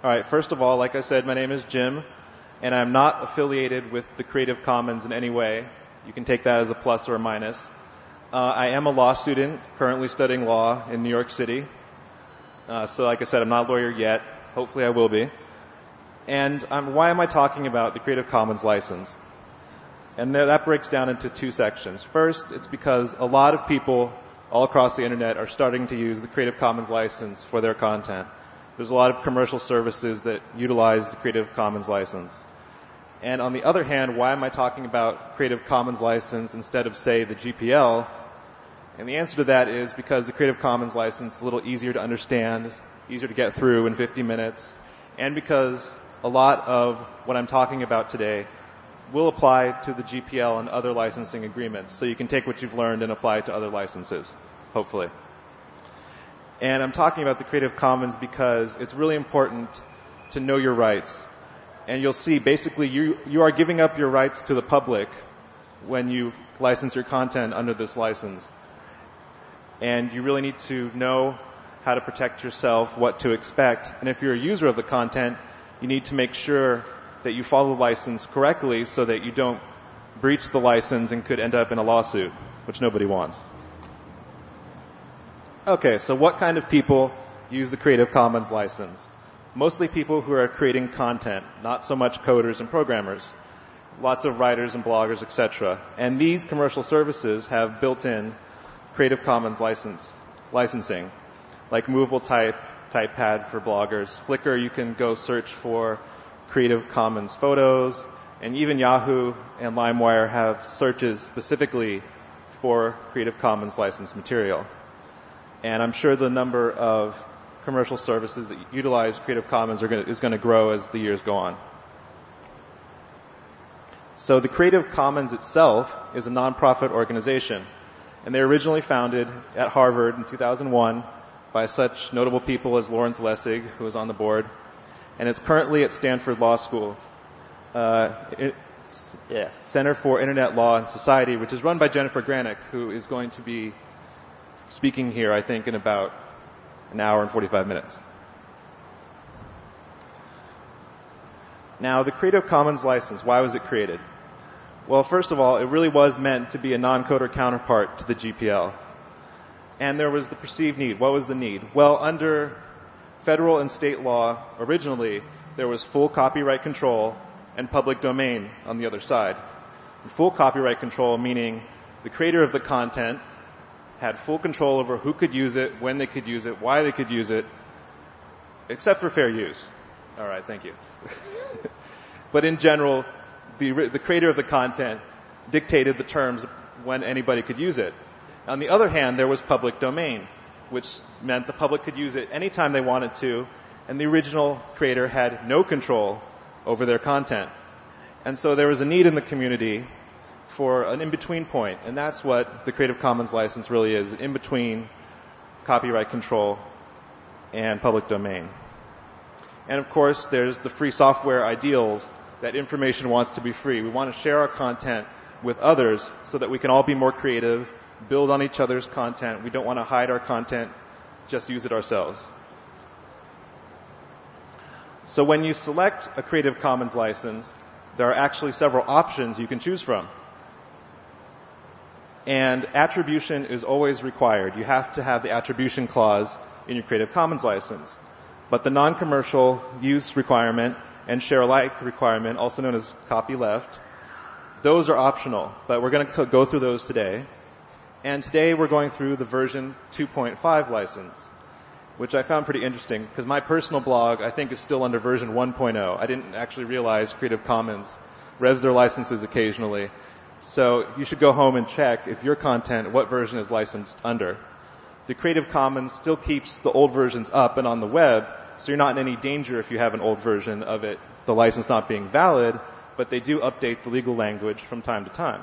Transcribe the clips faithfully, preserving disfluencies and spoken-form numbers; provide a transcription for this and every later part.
All right, first of all, like I said, my name is Jim, and I'm not affiliated with the Creative Commons in any way. You can take that as a plus or a minus. Uh, I am a law student, currently studying law in New York City. Uh, so like I said, I'm not a lawyer yet. Hopefully I will be. And um, why am I talking about the Creative Commons license? And there, that breaks down into two sections. First, it's because a lot of people all across the internet are starting to use the Creative Commons license for their content. There's a lot of commercial services that utilize the Creative Commons license. And on the other hand, why am I talking about Creative Commons license instead of, say, the G P L? And the answer to that is because the Creative Commons license is a little easier to understand, easier to get through in fifty minutes, and because a lot of what I'm talking about today will apply to the G P L and other licensing agreements. So you can take what you've learned and apply it to other licenses, hopefully. And I'm talking about the Creative Commons because it's really important to know your rights. And you'll see, basically, you, you are giving up your rights to the public when you license your content under this license. And you really need to know how to protect yourself, what to expect. And if you're a user of the content, you need to make sure that you follow the license correctly so that you don't breach the license and could end up in a lawsuit, which nobody wants. Okay, so what kind of people use the Creative Commons license? Mostly people who are creating content, not so much coders and programmers. Lots of writers and bloggers, et cetera. And these commercial services have built-in Creative Commons license, licensing, like Movable Type, Typepad for bloggers. Flickr, you can go search for Creative Commons photos, and even Yahoo and LimeWire have searches specifically for Creative Commons licensed material. And I'm sure the number of commercial services that utilize Creative Commons are gonna, is going to grow as the years go on. So the Creative Commons itself is a nonprofit organization, and they were originally founded at Harvard in two thousand one by such notable people as Lawrence Lessig, who was on the board, and it's currently at Stanford Law School, uh, it, yeah, Center for Internet Law and Society, which is run by Jennifer Granick, who is going to be speaking here, I think, in about an hour and forty-five minutes. Now, the Creative Commons license, why was it created? Well, first of all, it really was meant to be a non-coder counterpart to the G P L. And there was the perceived need. What was the need? Well, under federal and state law, originally, there was full copyright control and public domain on the other side. And full copyright control meaning the creator of the content had full control over who could use it, when they could use it, why they could use it, except for fair use. All right, thank you. But in general, the, the creator of the content dictated the terms when anybody could use it. On the other hand, there was public domain, which meant the public could use it anytime they wanted to, and the original creator had no control over their content. And so there was a need in the community for an in-between point, and that's what the Creative Commons license really is, an in-between copyright control and public domain. And of course, there's the free software ideals that information wants to be free. We want to share our content with others so that we can all be more creative, build on each other's content. We don't want to hide our content, just use it ourselves. So when you select a Creative Commons license, there are actually several options you can choose from. And attribution is always required. You have to have the attribution clause in your Creative Commons license. But the non-commercial use requirement and share alike requirement, also known as copyleft, those are optional. But we're going to go through those today. And today we're going through the version two point five license, which I found pretty interesting because my personal blog, I think, is still under version one point oh. I didn't actually realize Creative Commons revs their licenses occasionally. So you should go home and check if your content, what version is licensed under. The Creative Commons still keeps the old versions up and on the web, so you're not in any danger if you have an old version of it, the license not being valid, but they do update the legal language from time to time.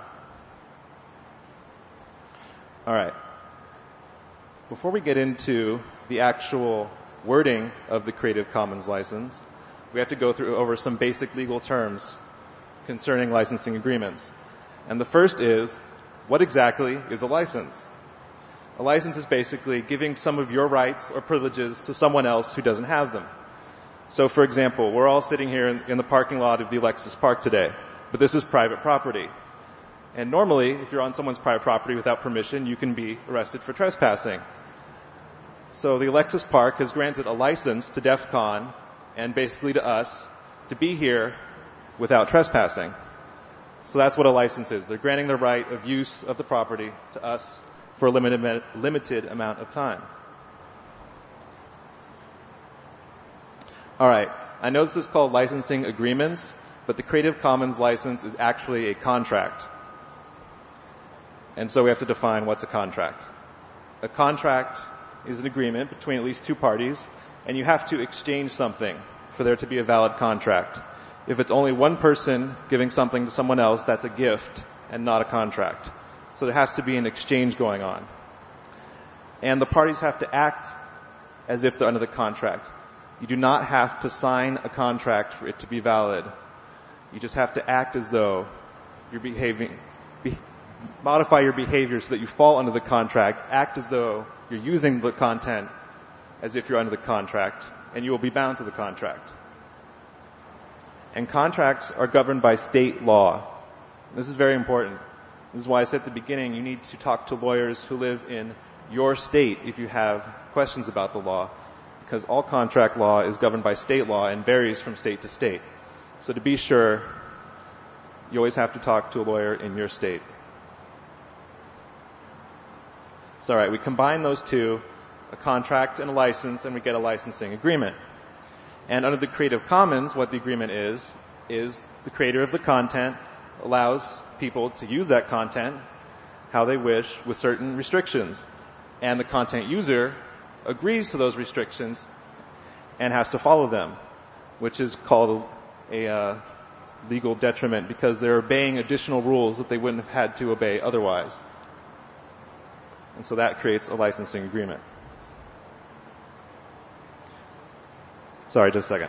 All right. Before we get into the actual wording of the Creative Commons license, we have to go through over some basic legal terms concerning licensing agreements. And the first is, what exactly is a license? A license is basically giving some of your rights or privileges to someone else who doesn't have them. So, for example, we're all sitting here in, in the parking lot of the Alexis Park today, but this is private property. And normally, if you're on someone's private property without permission, you can be arrested for trespassing. So the Alexis Park has granted a license to DEF CON and basically to us to be here without trespassing. So that's what a license is. They're granting the right of use of the property to us for a limited, limited amount of time. All right. I know this is called licensing agreements, but the Creative Commons license is actually a contract. And so we have to define what's a contract. A contract is an agreement between at least two parties, and you have to exchange something for there to be a valid contract. If it's only one person giving something to someone else, that's a gift and not a contract. So there has to be an exchange going on. And the parties have to act as if they're under the contract. You do not have to sign a contract for it to be valid. You just have to act as though you're behaving, be, modify your behavior so that you fall under the contract, act as though you're using the content as if you're under the contract, and you will be bound to the contract. And contracts are governed by state law. This is very important. This is why I said at the beginning you need to talk to lawyers who live in your state if you have questions about the law, because all contract law is governed by state law and varies from state to state. So to be sure, you always have to talk to a lawyer in your state. So all right, we combine those two, a contract and a license, and we get a licensing agreement. And under the Creative Commons, what the agreement is, is the creator of the content allows people to use that content how they wish with certain restrictions. And the content user agrees to those restrictions and has to follow them, which is called a uh, legal detriment because they're obeying additional rules that they wouldn't have had to obey otherwise. And so that creates a licensing agreement. Sorry, just a second.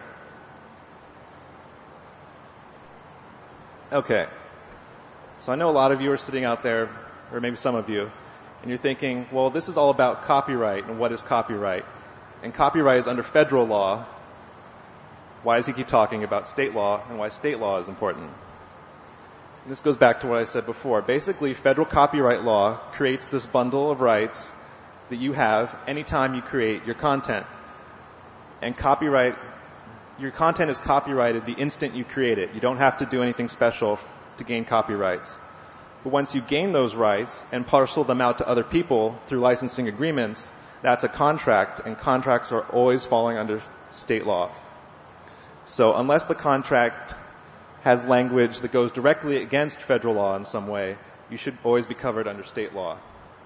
Okay. So I know a lot of you are sitting out there, or maybe some of you, and you're thinking, well, this is all about copyright, and what is copyright? And copyright is under federal law. Why does he keep talking about state law, and why state law is important? And this goes back to what I said before. Basically, federal copyright law creates this bundle of rights that you have anytime you create your content. And copyright, your content is copyrighted the instant you create it. You don't have to do anything special to gain copyrights. But once you gain those rights and parcel them out to other people through licensing agreements, that's a contract, and contracts are always falling under state law. So unless the contract has language that goes directly against federal law in some way, you should always be covered under state law.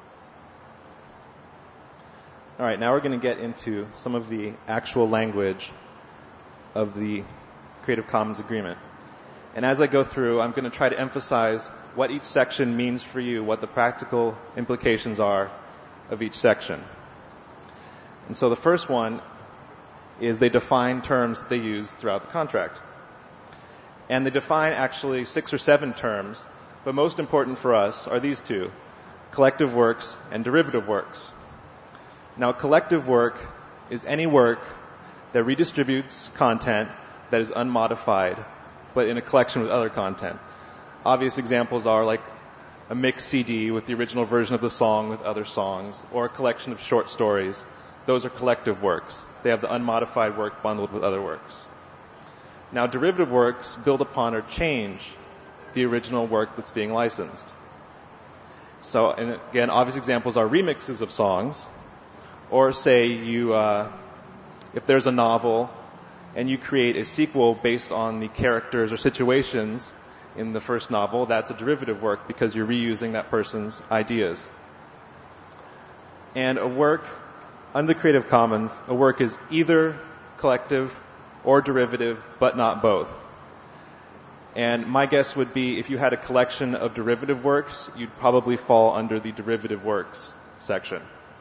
All right, now we're going to get into some of the actual language of the Creative Commons agreement. And as I go through, I'm going to try to emphasize what each section means for you, what the practical implications are of each section. And so the first one is they define terms that they use throughout the contract. And they define actually six or seven terms, but most important for us are these two, collective works and derivative works. Now, collective work is any work that redistributes content that is unmodified, but in a collection with other content. Obvious examples are like a mixed C D with the original version of the song with other songs, or a collection of short stories. Those are collective works. They have the unmodified work bundled with other works. Now, derivative works build upon or change the original work that's being licensed. So, and again, obvious examples are remixes of songs, or say you, uh, if there's a novel and you create a sequel based on the characters or situations in the first novel, that's a derivative work because you're reusing that person's ideas. And a work, under the Creative Commons, a work is either collective or derivative, but not both. And my guess would be if you had a collection of derivative works, you'd probably fall under the derivative works section.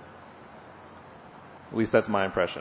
At least that's my impression.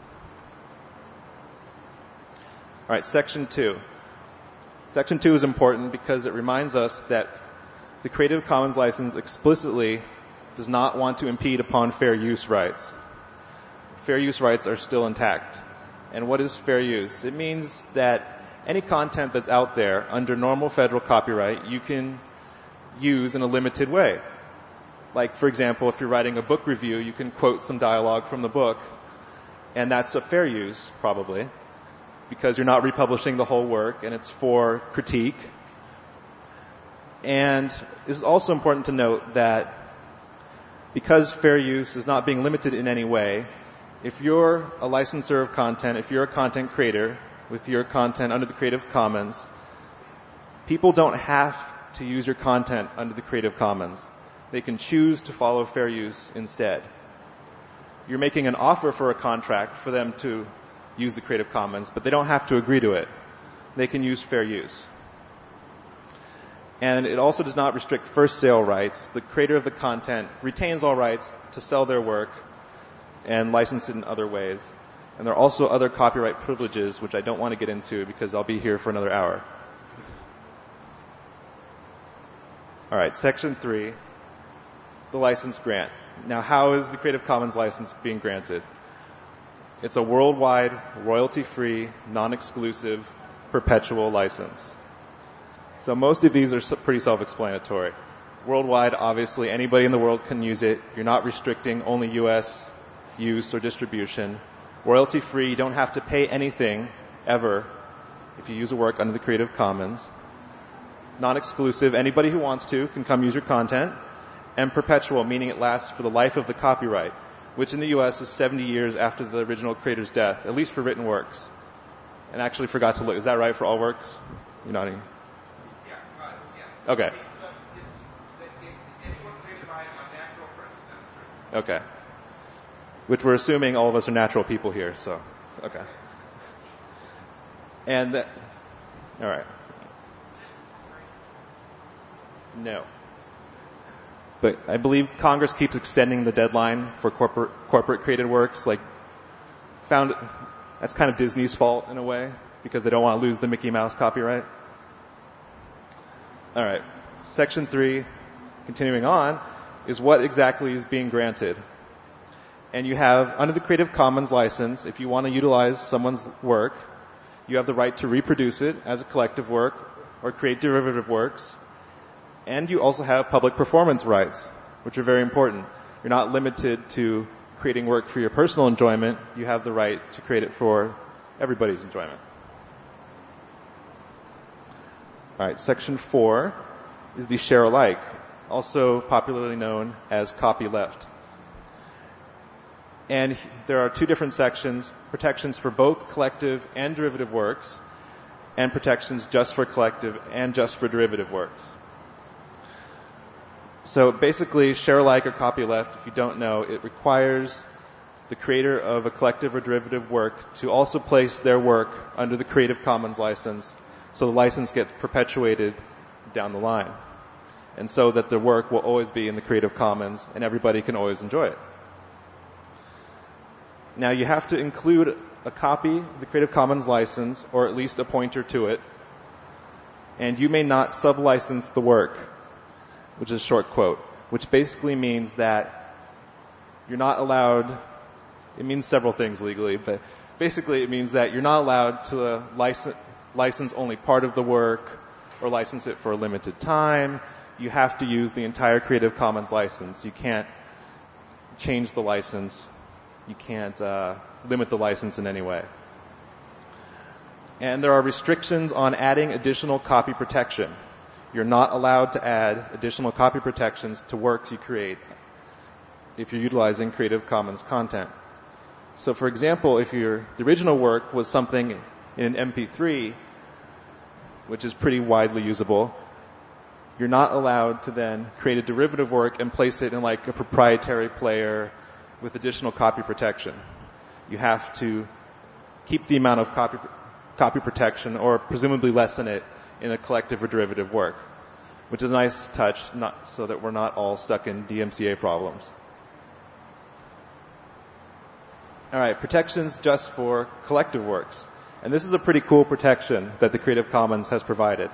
All right, section two. Section two is important because it reminds us that the Creative Commons license explicitly does not want to impede upon fair use rights. Fair use rights are still intact. And what is fair use? It means that any content that's out there under normal federal copyright, you can use in a limited way. Like, for example, if you're writing a book review, you can quote some dialogue from the book, and that's a fair use, probably, because you're not republishing the whole work, and it's for critique. And it's also important to note that because fair use is not being limited in any way, if you're a licensor of content, if you're a content creator with your content under the Creative Commons, people don't have to use your content under the Creative Commons. They can choose to follow fair use instead. You're making an offer for a contract for them to use the Creative Commons, but they don't have to agree to it. They can use fair use. And it also does not restrict first sale rights. The creator of the content retains all rights to sell their work and license it in other ways. And there are also other copyright privileges, which I don't want to get into because I'll be here for another hour. All right, Section three, the license grant. Now, how is the Creative Commons license being granted? It's a worldwide, royalty-free, non-exclusive, perpetual license. So most of these are pretty self-explanatory. Worldwide, obviously, anybody in the world can use it. You're not restricting only U S use or distribution. Royalty-free, you don't have to pay anything, ever, if you use a work under the Creative Commons. Non-exclusive, anybody who wants to can come use your content. And perpetual, meaning it lasts for the life of the copyright, which in the U S is seventy years after the original creator's death, at least for written works. And I actually forgot to look. Is that right for all works? You're nodding. Okay. Okay. Which we're assuming all of us are natural people here, so, okay. And, that, all right. No. But I believe Congress keeps extending the deadline for corporate, corporate created works, like, found, that's kind of Disney's fault in a way, because they don't want to lose the Mickey Mouse copyright. All right. Section three, continuing on, is what exactly is being granted. And you have, under the Creative Commons license, if you want to utilize someone's work, you have the right to reproduce it as a collective work or create derivative works. And you also have public performance rights, which are very important. You're not limited to creating work for your personal enjoyment. You have the right to create it for everybody's enjoyment. All right, Section four is the share alike, also popularly known as copyleft. And there are two different sections, protections for both collective and derivative works, and protections just for collective and just for derivative works. So basically, share alike or copyleft, if you don't know, it requires the creator of a collective or derivative work to also place their work under the Creative Commons license, so the license gets perpetuated down the line. And so that the work will always be in the Creative Commons and everybody can always enjoy it. Now you have to include a copy of the Creative Commons license or at least a pointer to it. And you may not sublicense the work, which is a short quote, which basically means that you're not allowed, it means several things legally, but basically it means that you're not allowed to uh, license license only part of the work or license it for a limited time. You have to use the entire Creative Commons license. You can't change the license. You can't uh, limit the license in any way. And there are restrictions on adding additional copy protection. You're not allowed to add additional copy protections to works you create if you're utilizing Creative Commons content. So for example, if your the original work was something in an M P three, which is pretty widely usable, you're not allowed to then create a derivative work and place it in like a proprietary player with additional copy protection. You have to keep the amount of copy, copy protection or presumably lessen it in a collective or derivative work, which is a nice touch, not, so that we're not all stuck in D M C A problems. All right, protections just for collective works. And this is a pretty cool protection that the Creative Commons has provided.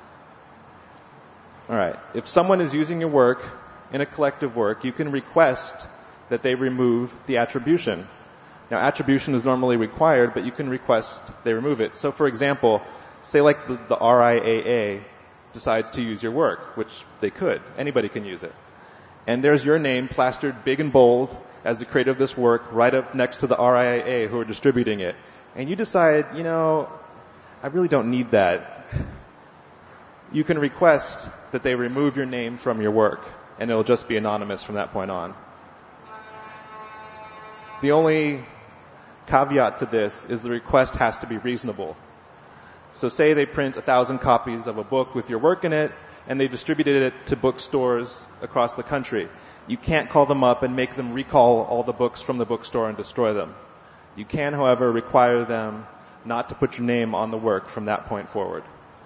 All right, if someone is using your work in a collective work, you can request that they remove the attribution. Now, attribution is normally required, but you can request they remove it. So, for example, say like the, the R I A A decides to use your work, which they could. Anybody can use it. And there's your name plastered big and bold as the creator of this work right up next to the R I A A who are distributing it. And you decide, you know, I really don't need that. You can request that they remove your name from your work, and it'll just be anonymous from that point on. The only caveat to this is the request has to be reasonable. So say they print a thousand copies of a book with your work in it, and they distributed it to bookstores across the country. You can't call them up and make them recall all the books from the bookstore and destroy them. You can, however, require them not to put your name on the work from that point forward.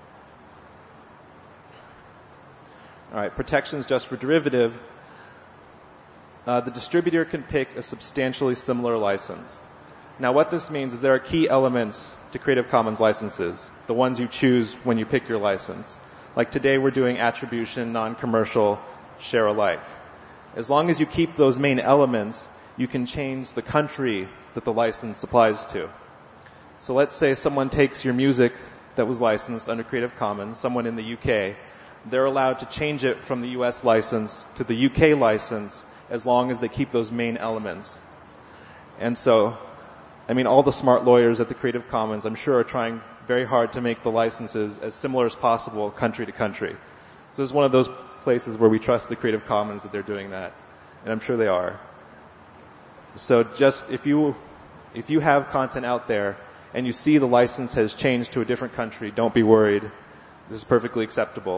All right, protections just for derivative. Uh, the distributor can pick a substantially similar license. Now, what this means is there are key elements to Creative Commons licenses, the ones you choose when you pick your license. Like today, we're doing attribution, non-commercial, share alike. As long as you keep those main elements, you can change the country that the license applies to. So let's say someone takes your music that was licensed under Creative Commons, someone in the U K, they're allowed to change it from the U S license to the U K license as long as they keep those main elements. And so, I mean, all the smart lawyers at the Creative Commons, I'm sure, are trying very hard to make the licenses as similar as possible country to country. So this is one of those places where we trust the Creative Commons that they're doing that. And I'm sure they are. So just if you, if you have content out there and you see the license has changed to a different country, don't be worried. This is perfectly acceptable.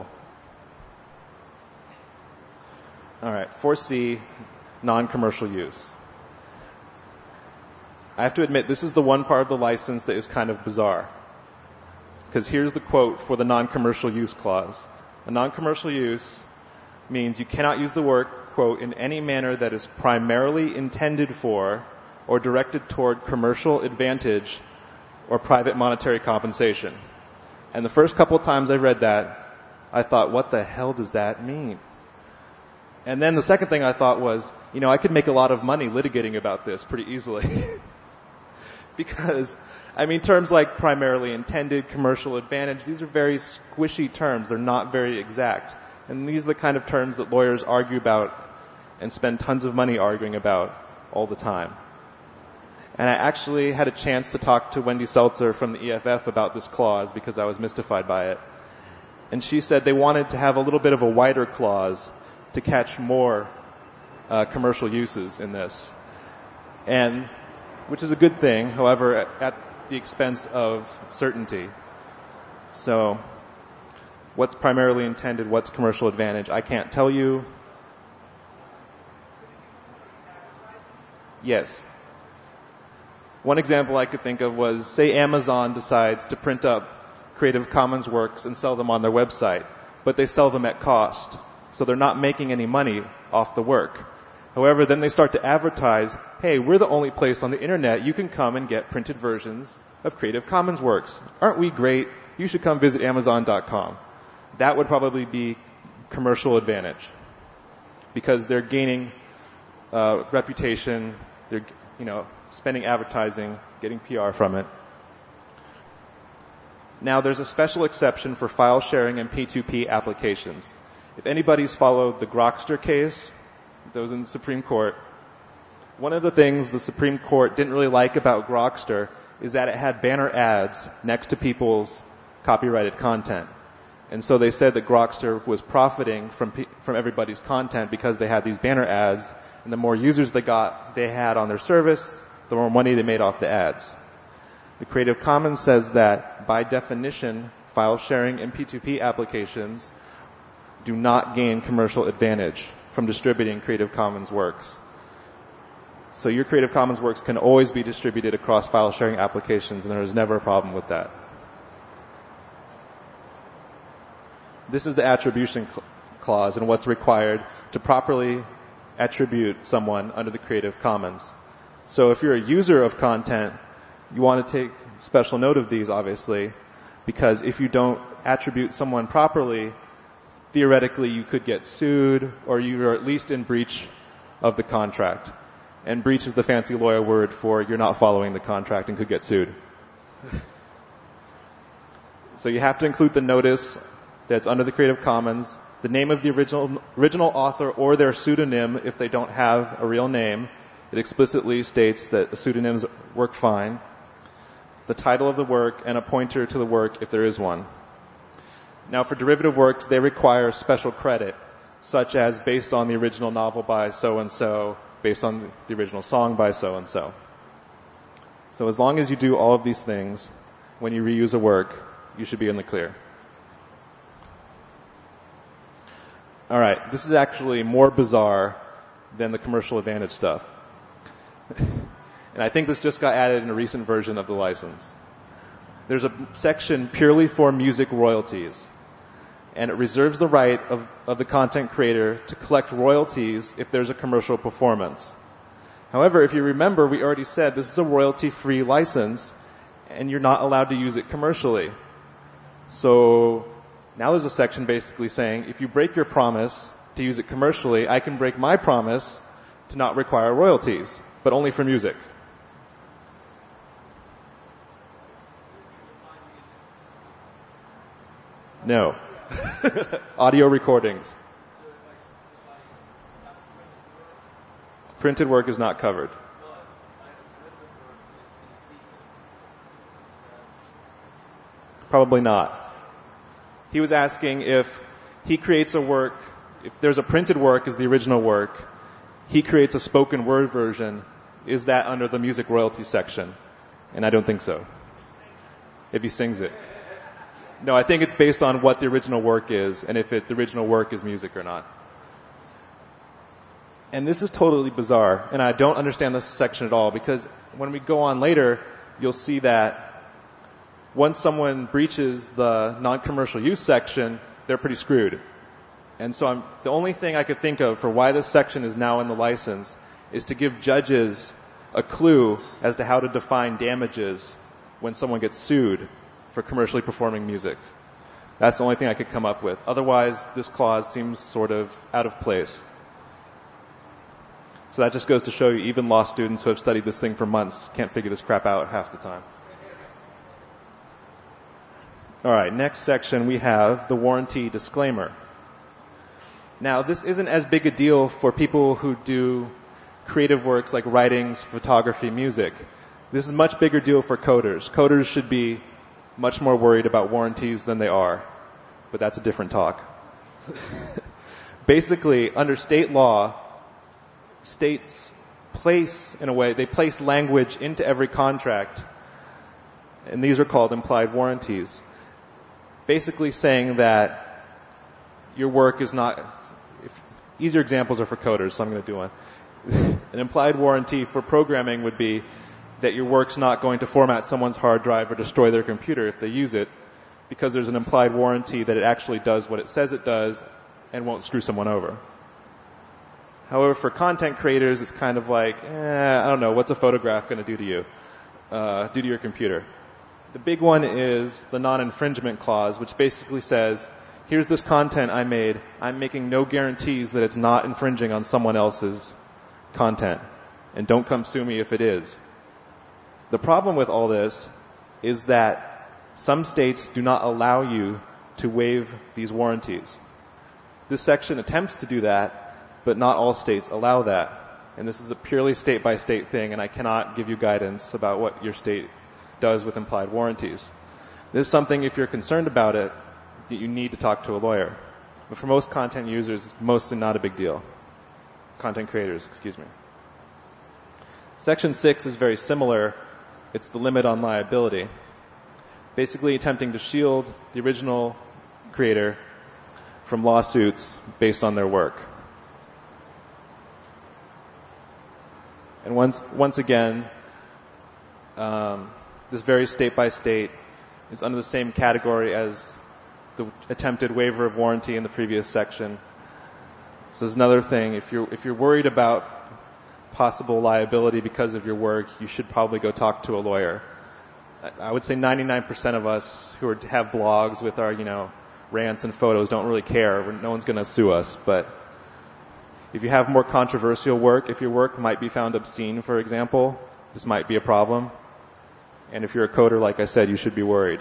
All right, four C, non-commercial use. I have to admit, this is the one part of the license that is kind of bizarre. Because here's the quote for the non-commercial use clause. A non-commercial use means you cannot use the work, quote, in any manner that is primarily intended for or directed toward commercial advantage or private monetary compensation. And the first couple of times I read that, I thought, what the hell does that mean? And then the second thing I thought was, you know, I could make a lot of money litigating about this pretty easily. Because, I mean, terms like primarily intended, commercial advantage, these are very squishy terms. They're not very exact. And these are the kind of terms that lawyers argue about and spend tons of money arguing about all the time. And I actually had a chance to talk to Wendy Seltzer from the E F F about this clause because I was mystified by it. And she said they wanted to have a little bit of a wider clause to catch more uh, commercial uses in this. And which is a good thing, however, at, at the expense of certainty. So, what's primarily intended, what's commercial advantage, I can't tell you. Yes. One example I could think of was, say Amazon decides to print up Creative Commons works and sell them on their website, but they sell them at cost, so they're not making any money off the work. However, then they start to advertise, hey, we're the only place on the internet you can come and get printed versions of Creative Commons works. Aren't we great? You should come visit Amazon dot com. That would probably be commercial advantage because they're gaining uh, reputation, they're, you know, spending advertising, getting P R from it. Now, there's a special exception for file sharing and P two P applications. If anybody's followed the Grokster case, that was in the Supreme Court, one of the things the Supreme Court didn't really like about Grokster is that it had banner ads next to people's copyrighted content. And so they said that Grokster was profiting from from everybody's content because they had these banner ads, and the more users they got, they had on their service, the more money they made off the ads. The Creative Commons says that, by definition, file sharing and P two P applications do not gain commercial advantage from distributing Creative Commons works. So your Creative Commons works can always be distributed across file sharing applications, and there is never a problem with that. This is the attribution cl- clause and what's required to properly attribute someone under the Creative Commons. So if you're a user of content, you want to take special note of these, obviously, because if you don't attribute someone properly, theoretically you could get sued or you're at least in breach of the contract. and breach is the fancy lawyer word for you're not following the contract and could get sued. So you have to include the notice that's under the Creative Commons, the name of the original original author or their pseudonym if they don't have a real name. It explicitly states that pseudonyms work fine, the title of the work, and a pointer to the work if there is one. Now, for derivative works, they require special credit, such as based on the original novel by so-and-so, based on the original song by so-and-so. So as long as you do all of these things, when you reuse a work, you should be in the clear. All right, this is actually more bizarre than the commercial advantage stuff. And I think this just got added in a recent version of the license. There's a section purely for music royalties, and it reserves the right of, of the content creator to collect royalties if there's a commercial performance. However, if you remember, we already said this is a royalty-free license, and you're not allowed to use it commercially. So now there's a section basically saying, if you break your promise to use it commercially, I can break my promise to not require royalties, but only for music. No. Audio recordings. Printed work is not covered. Probably not. He was asking if he creates a work, if there's a printed work as the original work, he creates a spoken word version, is that under the music royalty section? And I don't think so. If he sings it. No, I think it's based on what the original work is and if it, the original work is music or not. And this is totally bizarre, and I don't understand this section at all, because when we go on later, you'll see that once someone breaches the non-commercial use section, they're pretty screwed. And so I'm, the only thing I could think of for why this section is now in the license is to give judges a clue as to how to define damages when someone gets sued for commercially performing music. That's the only thing I could come up with. Otherwise, this clause seems sort of out of place. So that just goes to show you even law students who have studied this thing for months can't figure this crap out half the time. All right, next section we have the warranty disclaimer. Now, this isn't as big a deal for people who do creative works like writings, photography, music. This is a much bigger deal for coders. Coders should be much more worried about warranties than they are, but that's a different talk. Basically, under state law, states place, in a way, they place language into every contract, and these are called implied warranties. Basically saying that your work is not, if, easier examples are for coders, so I'm going to do one. An implied warranty for programming would be that your work's not going to format someone's hard drive or destroy their computer if they use it, because there's an implied warranty that it actually does what it says it does and won't screw someone over. However, for content creators, it's kind of like, eh, I don't know, what's a photograph going to do to you, uh, do to your computer? The big one is the non-infringement clause, which basically says, here's this content I made. I'm making no guarantees that it's not infringing on someone else's content, and don't come sue me if it is. The problem with all this is that some states do not allow you to waive these warranties. This section attempts to do that, but not all states allow that. And this is a purely state-by-state thing, and I cannot give you guidance about what your state does with implied warranties. This is something, if you're concerned about it, that you need to talk to a lawyer. But for most content users, it's mostly not a big deal. Content creators, excuse me. Section six is very similar. It's the limit on liability. Basically attempting to shield the original creator from lawsuits based on their work. And once, once again, um, this varies state by state. It's under the same category as the attempted waiver of warranty in the previous section. So there's another thing. If you're, if you're worried about possible liability because of your work, you should probably go talk to a lawyer. I would say ninety-nine percent of us who are, have blogs with our, you know, rants and photos don't really care. No one's going to sue us, but If you have more controversial work, if your work might be found obscene, for example, this might be a problem. And if you're a coder, like I said, you should be worried.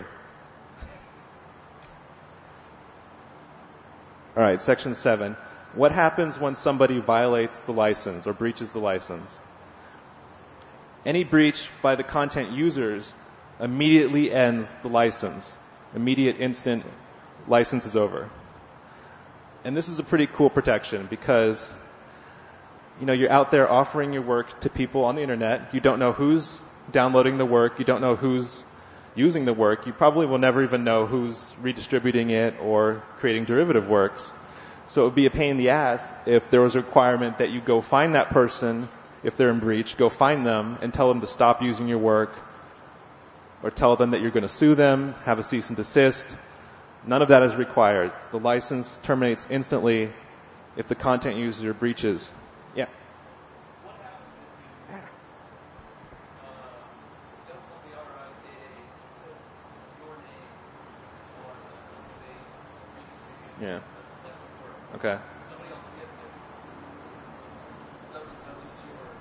All right, section seven. What happens when somebody violates the license or breaches the license? Any breach by the content users immediately ends the license. Immediate, instant, license is over. And this is a pretty cool protection because, you know, you're out there offering your work to people on the internet. You don't know who's downloading the work. You don't know who's using the work. You probably will never even know who's redistributing it or creating derivative works. So it would be a pain in the ass if there was a requirement that you go find that person, if they're in breach, go find them and tell them to stop using your work, or tell them that you're going to sue them, have a cease and desist. None of that is required. The license terminates instantly if the content user breaches. Yeah. What happens if you uh, don't want the R I D A to put your name or somebody redistributing Yeah. that would work? Okay. Somebody else gets it, doesn't know that it's yours,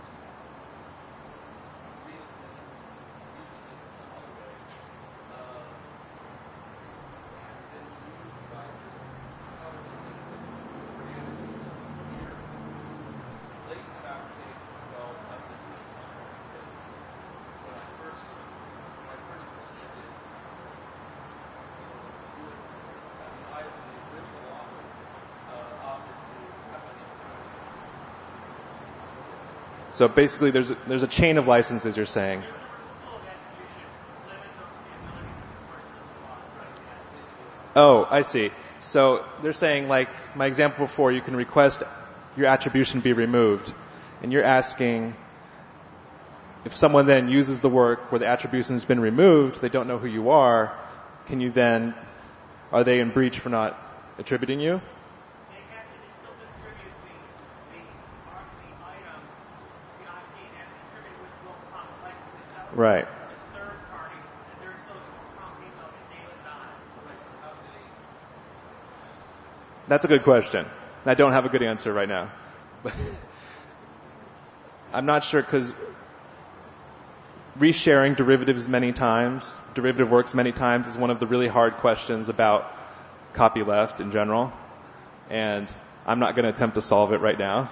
read it and uses it in some other way. Uh, and then you try to cover something with organic here. They come out and say, well, that's a good contract because when I first when I first received it, you know, I mean, I as the original author uh, opted to have my name printed. So basically there's a, there's a chain of licenses, you're saying. Oh, I see. So they're saying, like my example before, you can request your attribution be removed. And you're asking if someone then uses the work where the attribution has been removed, they don't know who you are, can you then, are they in breach for not attributing you? They have to still distribute the, the, the item, the I P that distributed with local commons license. Right. The third party, and they're still commons email and name is on it. How do they? That's a good question. I don't have a good answer right now. I'm not sure because resharing derivatives many times, derivative works many times, is one of the really hard questions about copyleft in general. And I'm not going to attempt to solve it right now.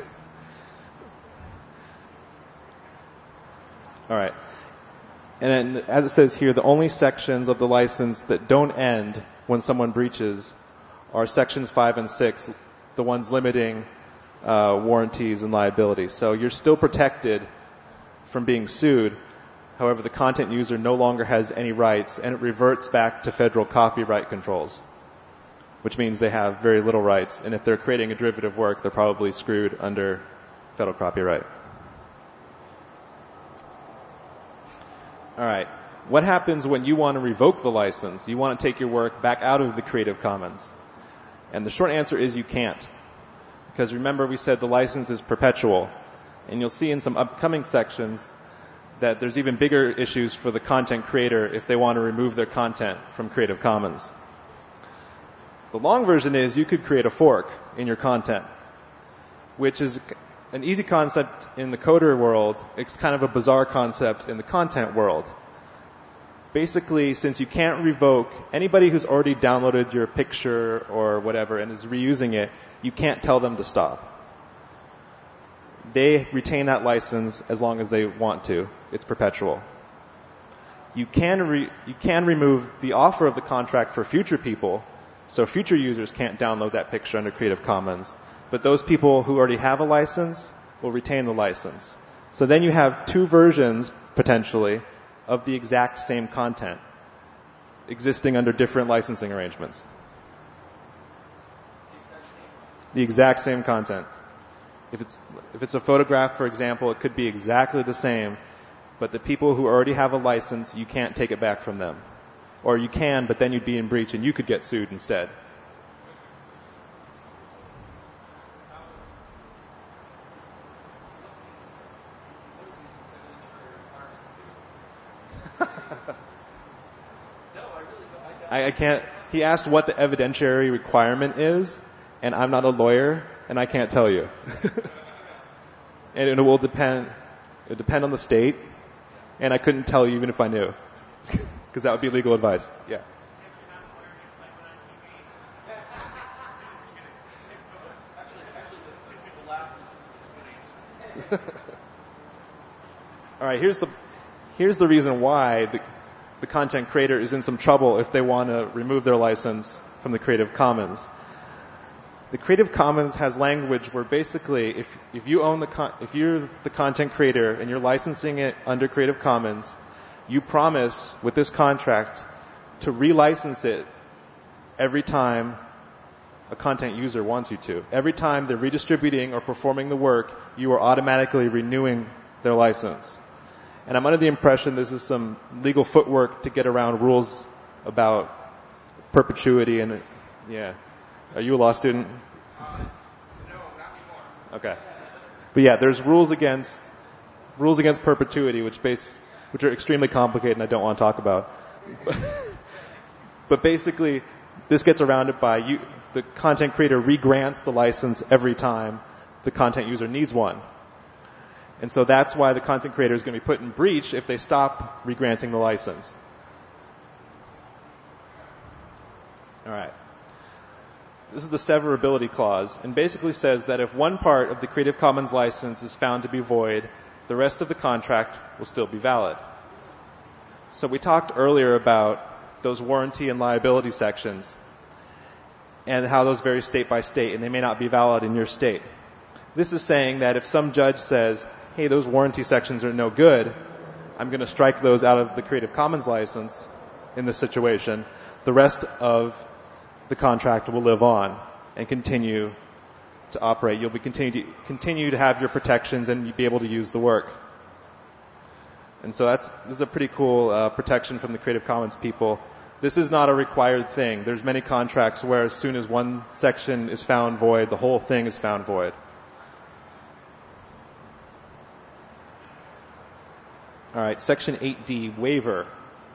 All right. And then, as it says here, the only sections of the license that don't end when someone breaches are sections five and six, the ones limiting uh, warranties and liabilities. So you're still protected from being sued. However, the content user no longer has any rights, and it reverts back to federal copyright controls, which means they have very little rights. And if they're creating a derivative work, they're probably screwed under federal copyright. All right. What happens when you want to revoke the license? You want to take your work back out of the Creative Commons? And the short answer is you can't. Because remember, we said the license is perpetual. And you'll see in some upcoming sections that there's even bigger issues for the content creator if they want to remove their content from Creative Commons. The long version is you could create a fork in your content, which is an easy concept in the coder world. It's kind of a bizarre concept in the content world. Basically, since you can't revoke anybody who's already downloaded your picture or whatever and is reusing it, you can't tell them to stop. They retain that license as long as they want to. It's perpetual. You can re- you can remove the offer of the contract for future people, so future users can't download that picture under Creative Commons. But those people who already have a license will retain the license. So then you have two versions, potentially, of the exact same content existing under different licensing arrangements. The exact same content. If it's if it's a photograph, for example, it could be exactly the same, but the people who already have a license, you can't take it back from them. Or you can, but then you'd be in breach and you could get sued instead. I, I can't. He asked what the evidentiary requirement is, and I'm not a lawyer, and I can't tell you. And it will depend, it would depend on the state, and I couldn't tell you even if I knew, because that would be legal advice. Yeah. Actually, actually, the people laugh is a good answer. All right, here's the here's the reason why the, the content creator is in some trouble if they want to remove their license from the Creative Commons. The Creative Commons has language where basically if if you own the con- if you're the content creator and you're licensing it under Creative Commons, you promise with this contract to relicense it every time a content user wants you to. Every time they're redistributing or performing the work, you are automatically renewing their license. And I'm under the impression this is some legal footwork to get around rules about perpetuity and, yeah. Are you a law student? Uh, no, not anymore. Okay. But yeah, there's rules against, rules against perpetuity, which base, which are extremely complicated and I don't want to talk about. But basically, this gets around it by you, the content creator regrants the license every time the content user needs one. And so that's why the content creator is going to be put in breach if they stop regranting the license. All right. This is the severability clause, and basically says that if one part of the Creative Commons license is found to be void, the rest of the contract will still be valid. So we talked earlier about those warranty and liability sections and how those vary state by state, and they may not be valid in your state. This is saying that if some judge says, hey, those warranty sections are no good, I'm going to strike those out of the Creative Commons license in this situation, the rest of the contract will live on and continue to operate. You'll be continue to, continue to have your protections and you'll be able to use the work. And so that's, this is a pretty cool uh, protection from the Creative Commons people. This is not a required thing. There's many contracts where as soon as one section is found void, the whole thing is found void. All right, Section eight D, waiver.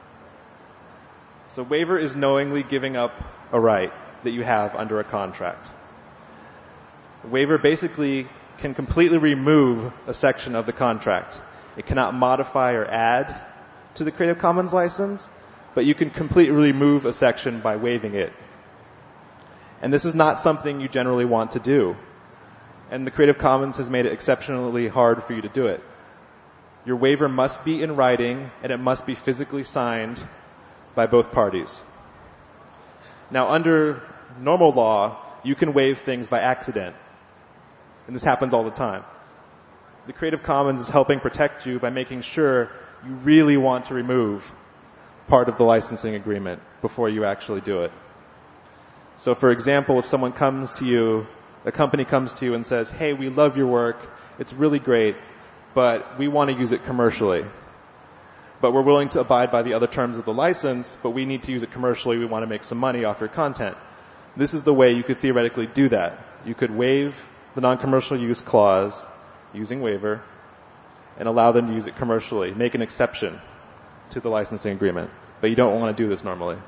So waiver is knowingly giving up a right that you have under a contract. Waiver basically can completely remove a section of the contract. It cannot modify or add to the Creative Commons license, but you can completely remove a section by waiving it. And this is not something you generally want to do. And the Creative Commons has made it exceptionally hard for you to do it. Your waiver must be in writing, and it must be physically signed by both parties. Now, under normal law, you can waive things by accident. And this happens all the time. The Creative Commons is helping protect you by making sure you really want to remove part of the licensing agreement before you actually do it. So, for example, if someone comes to you, a company comes to you and says, hey, we love your work, it's really great, but we want to use it commercially. But we're willing to abide by the other terms of the license, but we need to use it commercially. We want to make some money off your content. This is the way you could theoretically do that. You could waive the non-commercial use clause using waiver and allow them to use it commercially. Make an exception to the licensing agreement. But you don't want to do this normally.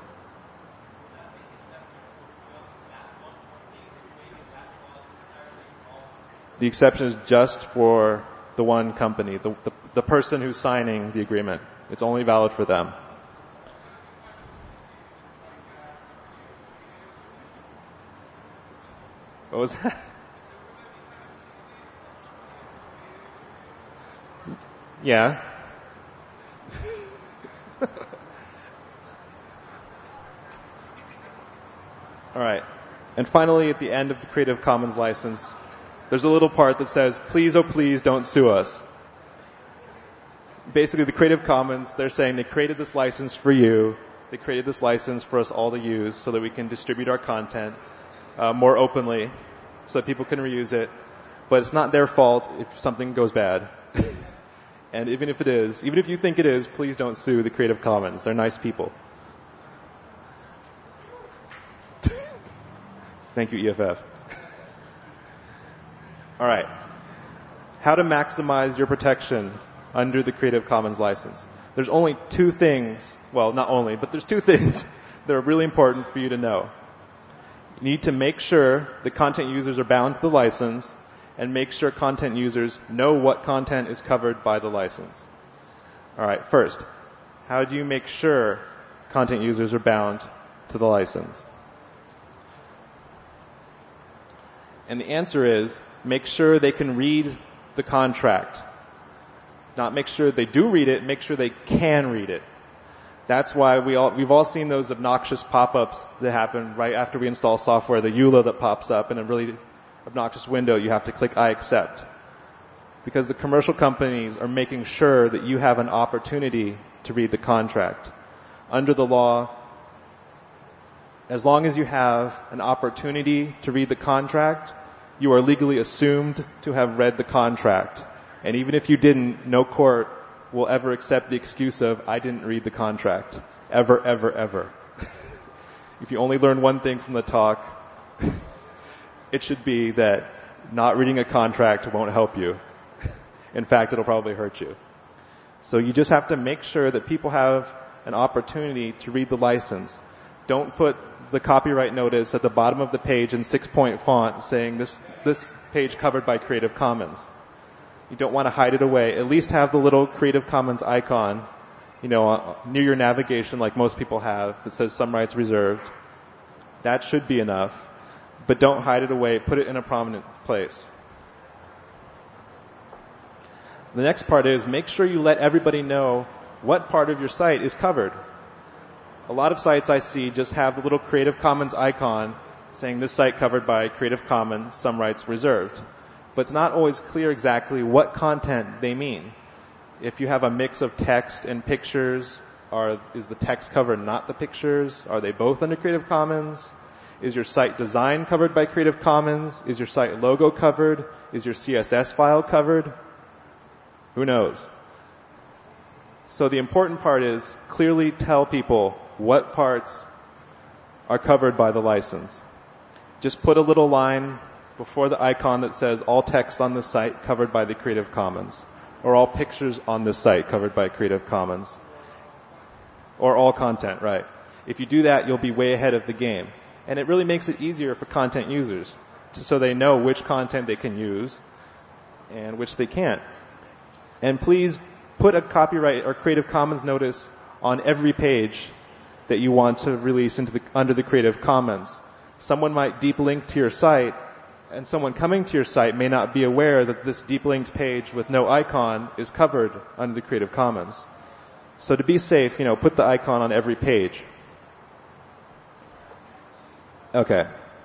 The exception is just for the one company, the, the, the person who's signing the agreement. It's only valid for them. What was that? Yeah. All right. And finally, at the end of the Creative Commons license, there's a little part that says, please, oh please, don't sue us. Basically, the Creative Commons, they're saying they created this license for you. They created this license for us all to use so that we can distribute our content uh, more openly so that people can reuse it. But it's not their fault if something goes bad. And even if it is, even if you think it is, please don't sue the Creative Commons. They're nice people. Thank you, E F F. All right. How to maximize your protection under the Creative Commons license. There's only two things, well, not only, but there's two things that are really important for you to know. You need to make sure the content users are bound to the license and make sure content users know what content is covered by the license. All right, first, how do you make sure content users are bound to the license? And the answer is, make sure they can read the contract. Not make sure they do read it, make sure they can read it. That's why we all, we've all seen those obnoxious pop-ups that happen right after we install software, the E U L A that pops up in a really obnoxious window. You have to click I accept. Because the commercial companies are making sure that you have an opportunity to read the contract. Under the law, as long as you have an opportunity to read the contract, you are legally assumed to have read the contract. And even if you didn't, no court will ever accept the excuse of, I didn't read the contract. Ever, ever, ever. If you only learn one thing from the talk, it should be that not reading a contract won't help you. In fact, it'll probably hurt you. So you just have to make sure that people have an opportunity to read the license. Don't put the copyright notice at the bottom of the page in six-point font saying this, this page covered by Creative Commons. You don't want to hide it away. At least have the little Creative Commons icon, you know, near your navigation like most people have that says some rights reserved. That should be enough. But don't hide it away. Put it in a prominent place. The next part is make sure you let everybody know what part of your site is covered. A lot of sites I see just have the little Creative Commons icon saying this site covered by Creative Commons, some rights reserved. But it's not always clear exactly what content they mean. If you have a mix of text and pictures, are, is the text covered, not the pictures? Are they both under Creative Commons? Is your site design covered by Creative Commons? Is your site logo covered? Is your C S S file covered? Who knows? So the important part is clearly tell people what parts are covered by the license. Just put a little line before the icon that says all text on this site covered by the Creative Commons, or all pictures on this site covered by Creative Commons, or all content, right? If you do that, you'll be way ahead of the game. And it really makes it easier for content users to, so they know which content they can use and which they can't. And please put a copyright or Creative Commons notice on every page that you want to release into the, under the Creative Commons. Someone might deep link to your site, and someone coming to your site may not be aware that this deep linked page with no icon is covered under the Creative Commons. So to be safe, you know, put the icon on every page. Okay.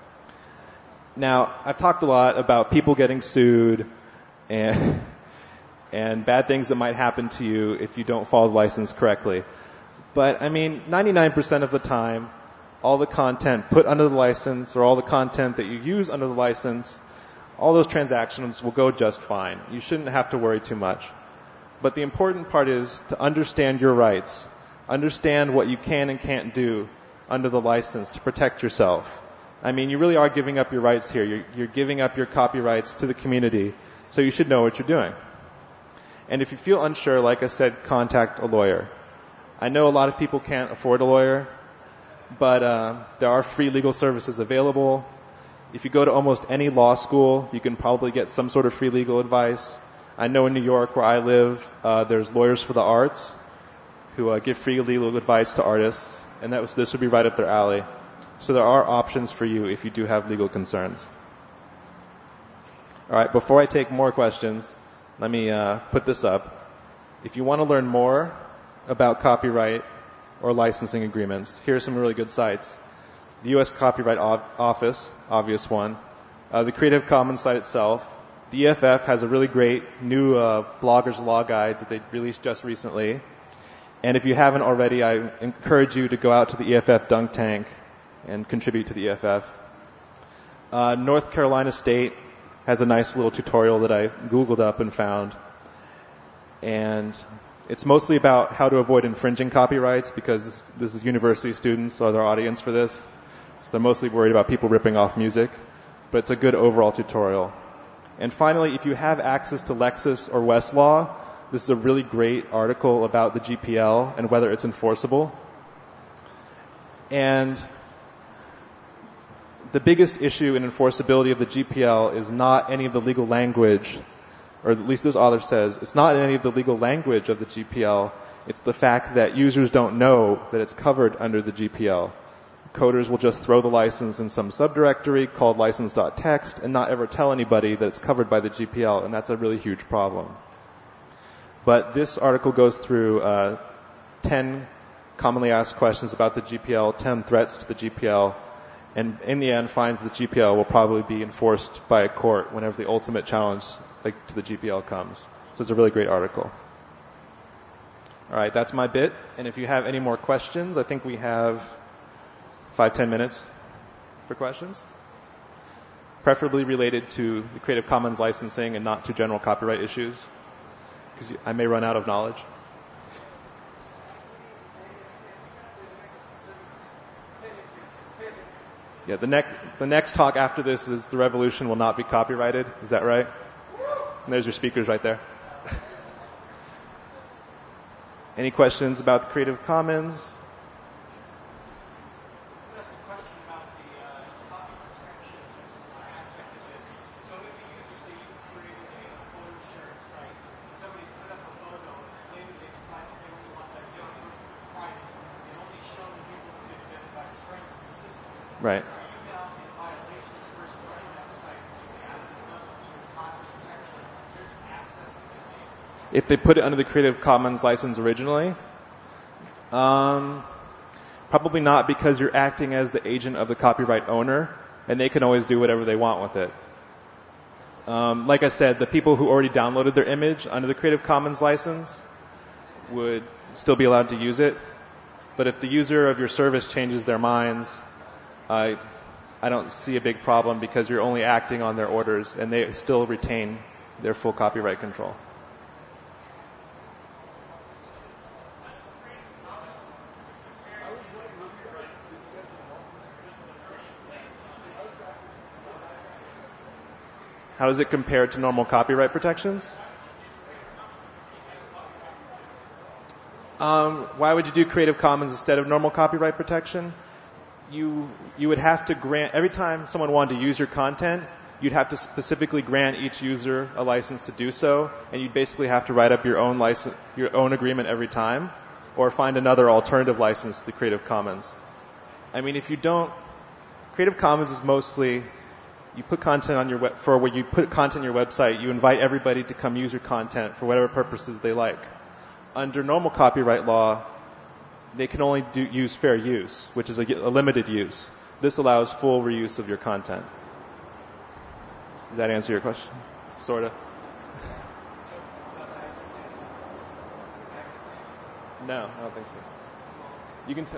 Now, I've talked a lot about people getting sued and and bad things that might happen to you if you don't follow the license correctly. But, I mean, ninety-nine percent of the time, all the content put under the license or all the content that you use under the license, all those transactions will go just fine. You shouldn't have to worry too much. But the important part is to understand your rights. Understand what you can and can't do under the license to protect yourself. I mean, you really are giving up your rights here. You're, you're giving up your copyrights to the community, so you should know what you're doing. And if you feel unsure, like I said, contact a lawyer. I know a lot of people can't afford a lawyer, but uh, there are free legal services available. If you go to almost any law school, you can probably get some sort of free legal advice. I know in New York, where I live, uh, there's Lawyers for the Arts who uh, give free legal advice to artists, and that was, this would be right up their alley. So there are options for you if you do have legal concerns. All right, before I take more questions, let me uh, put this up. If you want to learn more about copyright or licensing agreements, here are some really good sites. The U S Copyright Office, obvious one. Uh, the Creative Commons site itself. The E F F has a really great new uh, Blogger's Law Guide that they released just recently. And if you haven't already, I encourage you to go out to the E F F Dunk Tank and contribute to the E F F. Uh, North Carolina State has a nice little tutorial that I Googled up and found. And it's mostly about how to avoid infringing copyrights because this, this is university students are their audience for this. So they're mostly worried about people ripping off music. But it's a good overall tutorial. And finally, if you have access to Lexis or Westlaw, this is a really great article about the G P L and whether it's enforceable. And the biggest issue in enforceability of the G P L is not any of the legal language, or at least this author says, it's not any of the legal language of the G P L. It's the fact that users don't know that it's covered under the G P L. Coders will just throw the license in some subdirectory called license.txt and not ever tell anybody that it's covered by the G P L, and that's a really huge problem. But this article goes through uh, ten commonly asked questions about the G P L, ten threats to the G P L, and in the end finds the G P L will probably be enforced by a court whenever the ultimate challenge like, to the G P L comes. So it's a really great article. All right, that's my bit. And if you have any more questions, I think we have five, ten minutes for questions, preferably related to the Creative Commons licensing and not to general copyright issues, because I may run out of knowledge. Yeah, the next the next talk after this is The Revolution Will Not Be Copyrighted. Is that right? And there's your speakers right there. Any questions about the Creative Commons? I'll ask a question about the uh, copy protection aspect of this. So if the user, say you created a photo sharing site, and somebody's put up a photo, and later they decide that they only want that young private, and only show the people who did it by his friends in the system. Right. Are you now in violation of the person running that site because you added another sort of copy protection? There's access to the data. If they put it under the Creative Commons license originally? Um, probably not, because you're acting as the agent of the copyright owner, and they can always do whatever they want with it. Um, like I said, the people who already downloaded their image under the Creative Commons license would still be allowed to use it. But if the user of your service changes their minds, I, I don't see a big problem, because you're only acting on their orders, and they still retain their full copyright control. How does it compare to normal copyright protections? Um, why would you do Creative Commons instead of normal copyright protection? You you would have to grant, every time someone wanted to use your content, you'd have to specifically grant each user a license to do so, and you'd basically have to write up your own license, your own agreement every time, or find another alternative license to the Creative Commons. I mean, if you don't, Creative Commons is mostly, you put content on your web, for when you put content on your website, you invite everybody to come use your content for whatever purposes they like. Under normal copyright law, they can only do, use fair use, which is a, a limited use. This allows full reuse of your content. Does that answer your question? Sort of. No, I don't think so. You can tell.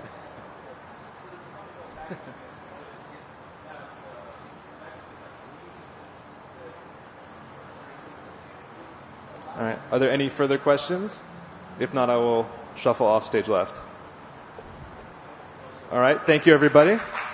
All right. Are there any further questions? If not, I will shuffle off stage left. All right. Thank you, everybody.